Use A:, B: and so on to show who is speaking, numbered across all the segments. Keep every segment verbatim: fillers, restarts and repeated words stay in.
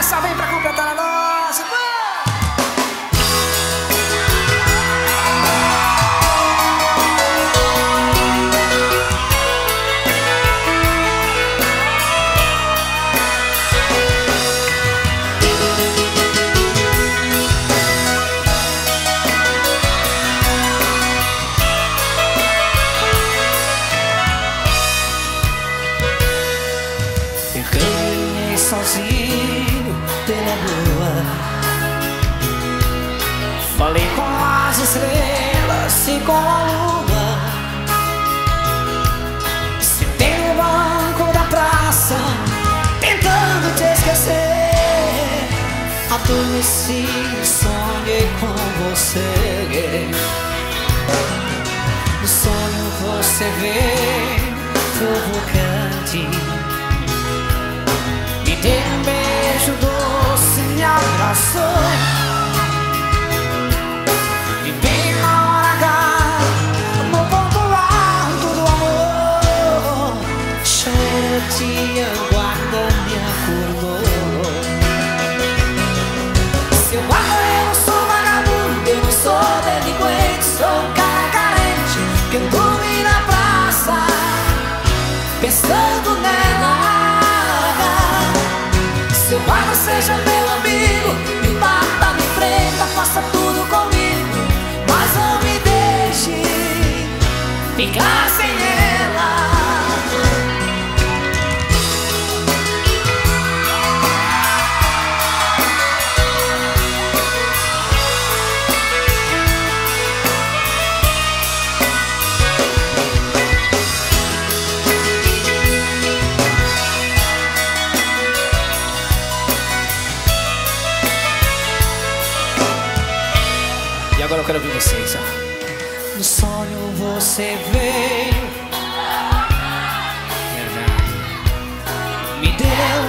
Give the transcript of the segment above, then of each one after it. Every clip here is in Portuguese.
A: essa vem pra completar a nossa. Sozinho pela rua, falei com as estrelas e com a lua. Sentei no banco da praça, tentando te esquecer. Adormeci, sonhei com você. No sonho você veio provocante, me deu um beijo doce, me abraçou. E bem na hora H, no ponto alto do amor, Xarotia guarda me acordou. Seu guarda, eu não sou vagabundo, eu não sou delinquente, sou um cara carente que dorme na praça, pensando nela. Seu guarda, seja meu amigo, me bata, me enfrenta, faça tudo comigo, mas não me deixe ficar sem ela. E agora eu quero ouvir vocês, ó. No sonho você veio, verdade, me deu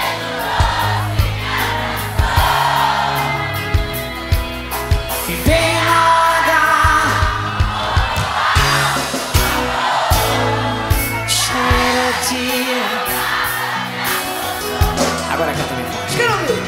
A: e bem na hora cheia de... Agora canta bem forte. Quero ouvir.